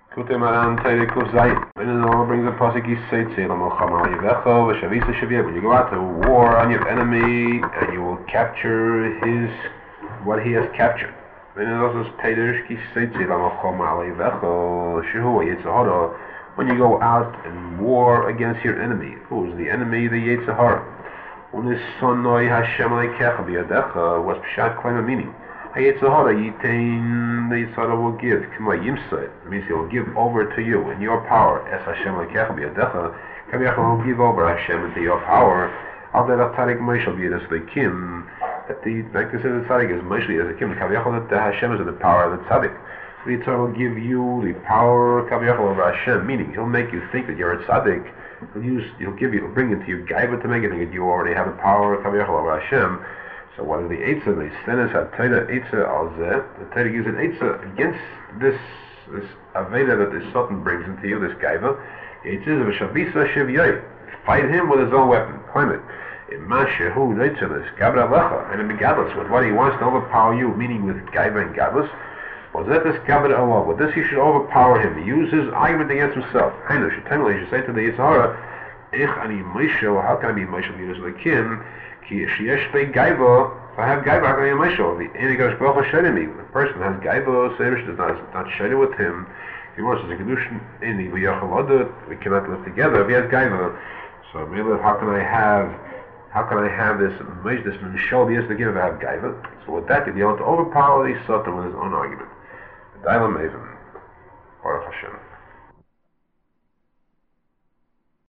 Kutem aran Teire Kuf Zayin. And it all brings a pasuk Yiseitze L'Milchama Yivecho V'Shavisa Shavir. When you go out to war on your enemy and you will capture what he has captured. And it also says Teire Yiseitze L'Milchama Yivecho Shehu Yitzhahara. When you go out and war against your enemy, who is the enemy? The Yitzhahara. Unisonoi Hashem Leikecha B'Yadecha. What's Pshat Klema meaning? Yitzhahara Yitain, the Yitzhahara will give K'ma Yimsa. It means he will give over to you in your power. Es Hashem Leikecha B'Yadecha. Kaviyachal will give over Hashem into your power. Al Derech Tzadik Meishal B'Yadas Leikim. That the Mekdeh Tzadik is Meishal B'Yadas Leikim. Kaviyachal that Hashem is in the power of the Tzadik. The Yitzhahara will give you the power Kaviyachal over Hashem. Meaning he'll make you think that you're a Tzadik. He'll bring into you Gaiva to make you think that you already have the power Kaviyachal over Hashem. So what is the Eitzah? The Senes HaTeira Eitzah Al Zeh. The Teira gives an Eitzah against this Aveda that the Sultan brings into you, this Gaiva. Eitzah is V'Shavisa Shivyoy. Fight him with his own weapon. Claim it. Imashehu Neitzelis Gabra Lecha. And in Megadlus, with what he wants to overpower you, meaning with Gaiva and Gadlus. Was that this Gabra Allah? With this he should overpower him. Use his argument against himself. Hainu Shetemel, he should say to the Yitzhahara, Ich ani Meishel, how can I be Meishel Yidus Lekim? If I have Gaiva, how can I be Meishel? The Enigash Baruch Hashem me. The person has Gaiva, Seirish does not share with him. If he wants to Kedushin in the V'Yachal we cannot live together. If he has Gaiva, so Mila, how can I have this Meishel Yidus Lekim if I have Gaiva? So with that, you want to overpower the Satan with his own argument. Dailam Maven, Baruch Hashem.